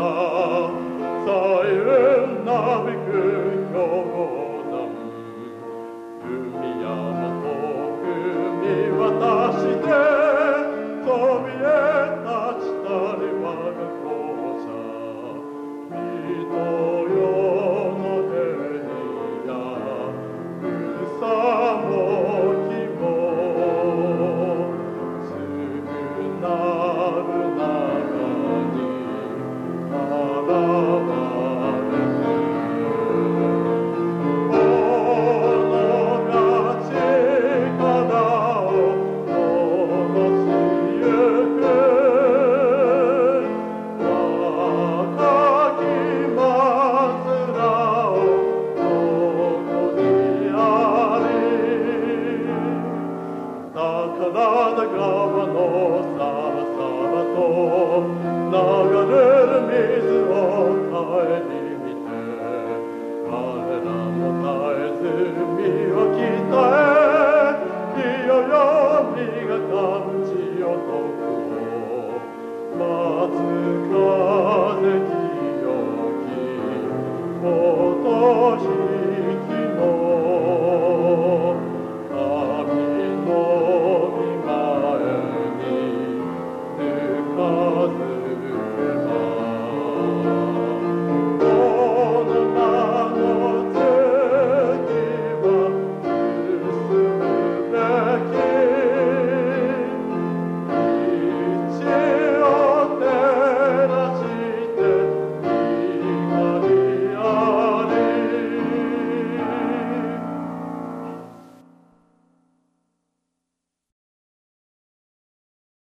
彩雲なびく氷山、海山と踏み渡してそびえ立ちたり我が校舎、人よの手にやふるさも希望償う中に現れてこのが力を戻しゆく若き松らをどこにあり宝田川のさらさらと流れる水を顧みて彼らも絶えず身を鍛えいよよ磨かぬ地よ徳を待つ風清き琴引きの